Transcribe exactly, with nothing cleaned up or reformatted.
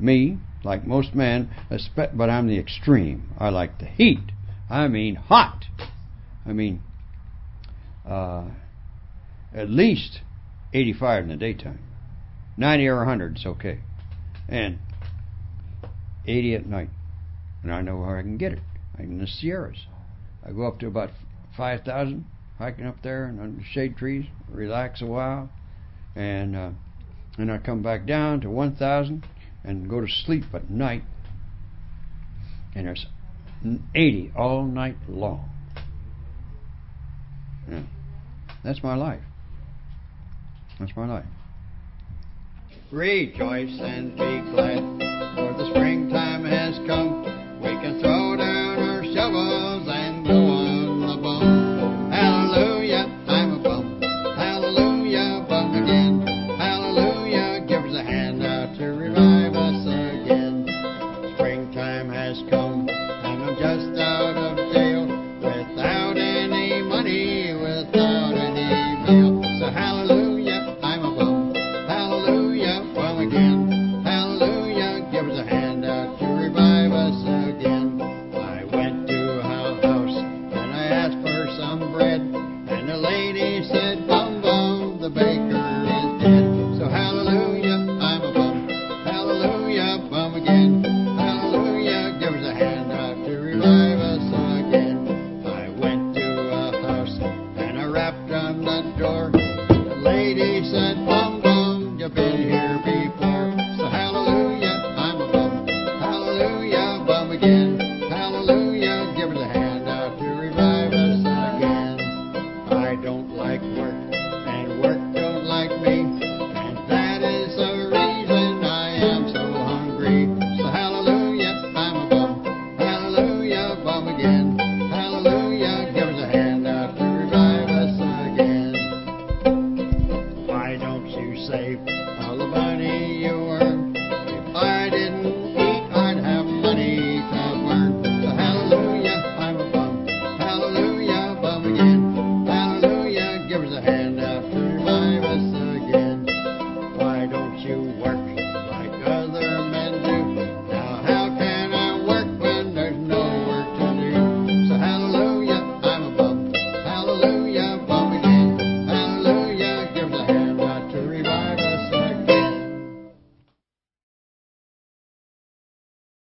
me, like most men, but I'm the extreme. I like the heat. I mean hot. I mean uh, at least eighty-five in the daytime. ninety or one hundred is okay. And eighty at night. And I know where I can get it. I'm in the Sierras. I go up to about five thousand, hiking up there and under shade trees, relax a while, and uh, then I come back down to one thousand and go to sleep at night. And there's eighty all night long. Yeah. That's my life. That's my life. Rejoice and be glad, for the springtime has come. We can throw down our shovels and go on the bum. Hallelujah, I'm a bum. Hallelujah, bum again. Hallelujah, give us a hand out to revive us again. Springtime has come, and I'm just out of jail, without any money, without any bail. So hallelujah, I'm a bum. Hallelujah, bum again. Hallelujah, give us a hand out to revive us again. I went to a house and I asked for some bread, and the lady said, bum bum, the baker is dead. So hallelujah, I'm a bum. Hallelujah, bum again. Hallelujah, give us a hand out to revive us again. I went to a house and I rapped on the door. The lady said, bum bum, you've been here before. So hallelujah, I'm a bum. Hallelujah, bum again. Hallelujah, give us a hand out to revive us again. I don't like work, and work don't like me, and that is the reason I am so hungry. So hallelujah, I'm a bum. Hallelujah, bum again. Hallelujah, give us a hand out to revive us again. Why don't you save all the money you